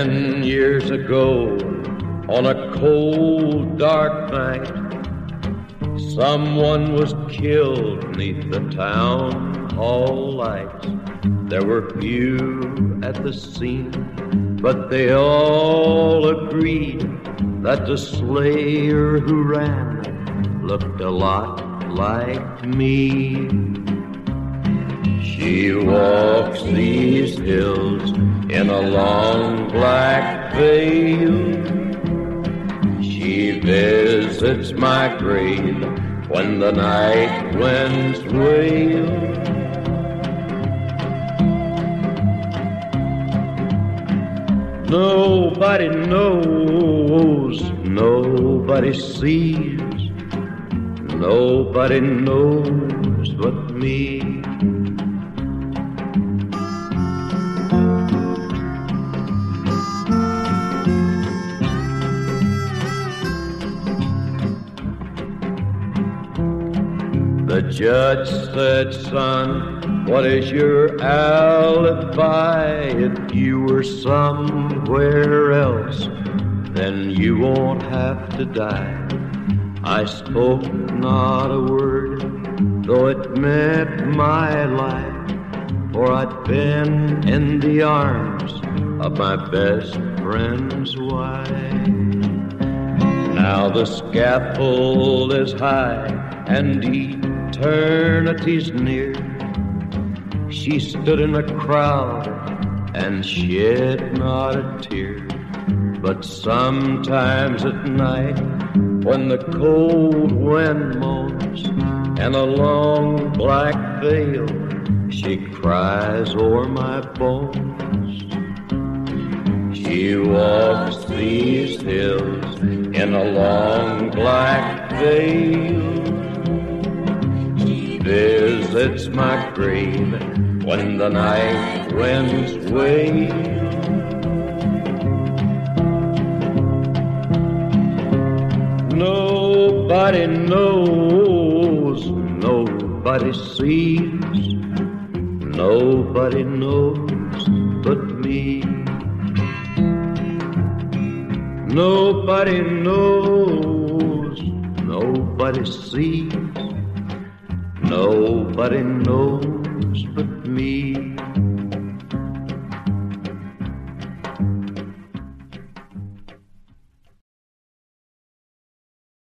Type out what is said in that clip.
10 years ago, on a cold, dark night, someone was killed neath the town hall lights. There were few at the scene, but they all agreed that the slayer who ran looked a lot like me. She walks these hills in a long black veil. She visits my grave when the night winds wail. Nobody knows, nobody sees, nobody knows but me. The judge said, son, what is your alibi? If you were somewhere else, then you won't have to die. I spoke not a word, though it meant my life, for I'd been in the arms of my best friend's wife. Now the scaffold is high and eternity's near. She stood in a crowd and shed not a tear. But sometimes at night, when the cold wind moans and a long black veil, she cries o'er my bones. She walks these hills in a long black veil. She visits my grave when the night winds wail. Nobody knows, nobody sees, nobody knows but me. Nobody knows, nobody sees, nobody knows but me.